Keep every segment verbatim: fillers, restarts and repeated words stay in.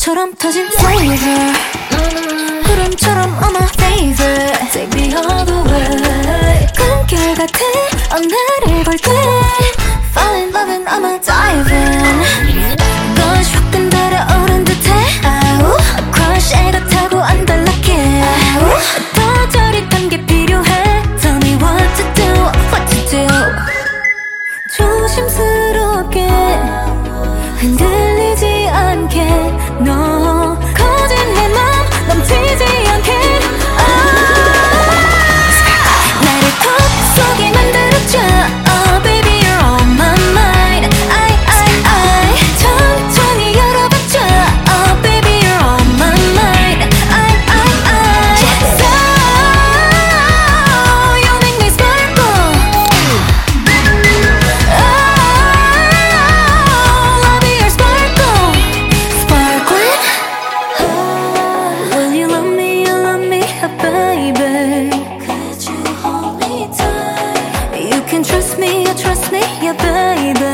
봄처럼 터진 flavor 구름처럼 on my favorite Take me all the way 꿈결 같아 언나를 볼 때 Fall in love and I'ma dive in 넌 쇼끈 달아오른 듯해 아우 Crush 애가 타고 안달나게 아우 더 저릿한 게 필요해 Tell me what to do, what to do 조심스럽게 흔들리지 않게 너 커진 내 맘 넘치지 않게 나를 턱 속에 만들어줘 Oh baby you're on my mind I I I 천천히 열어봐줘 Oh baby you're on my mind I I I So you make me sparkle Oh I'll be your sparkle Sparkling Will you love me, you love me, oh, baby Could you hold me tight You can trust me, you trust me, yeah baby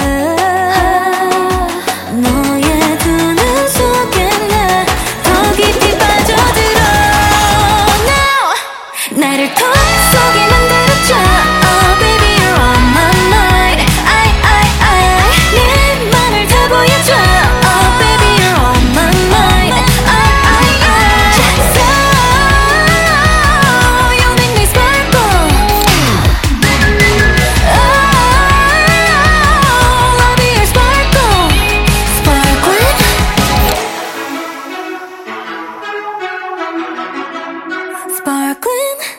너의 두 눈 속에 나 더 깊이 빠져들어 Now 나를 턱 속에 만들어줘 Oh baby you're on my mind I I I 네 맘을 다 보여줘 Oh baby you're on my mind I I I So you make me sparkle Oh I'll be your sparkle Sparkling Sparkling